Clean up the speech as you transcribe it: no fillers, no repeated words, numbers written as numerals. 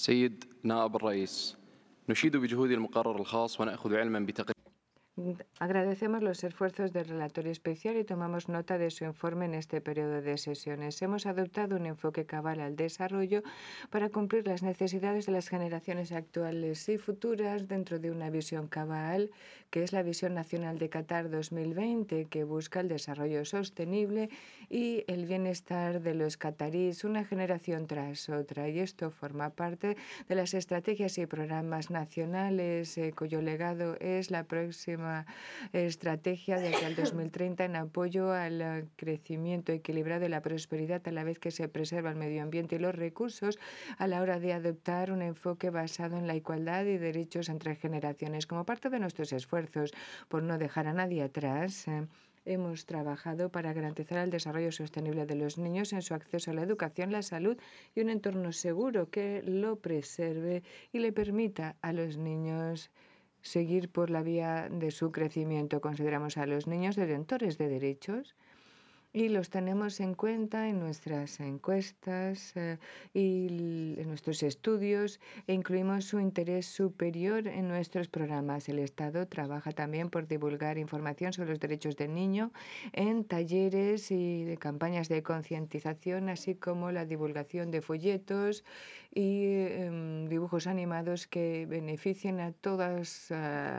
سيد نائب الرئيس، نشيد بجهود المقرر الخاص ونأخذ علما بتقرير. Agradecemos los esfuerzos del relator especial y tomamos nota de su informe en este periodo de sesiones. Hemos adoptado un enfoque cabal al desarrollo para cumplir las necesidades de las generaciones actuales y futuras dentro de una visión cabal, que es la Visión Nacional de Qatar 2020, que busca el desarrollo sostenible y el bienestar de los qataríes una generación tras otra. Y esto forma parte de las estrategias y programas nacionales, cuyo legado es la próxima estrategia de aquí al 2030 en apoyo al crecimiento equilibrado y la prosperidad, a la vez que se preserva el medio ambiente y los recursos, a la hora de adoptar un enfoque basado en la igualdad y derechos entre generaciones. Como parte de nuestros esfuerzos por no dejar a nadie atrás, hemos trabajado para garantizar el desarrollo sostenible de los niños en su acceso a la educación, la salud y un entorno seguro que lo preserve y le permita a los niños seguir por la vía de su crecimiento. Consideramos a los niños detentores de derechos y los tenemos en cuenta en nuestras encuestas y en nuestros estudios e incluimos su interés superior en nuestros programas. El Estado trabaja también por divulgar información sobre los derechos del niño en talleres y de campañas de concientización, así como la divulgación de folletos y dibujos animados que beneficien a todas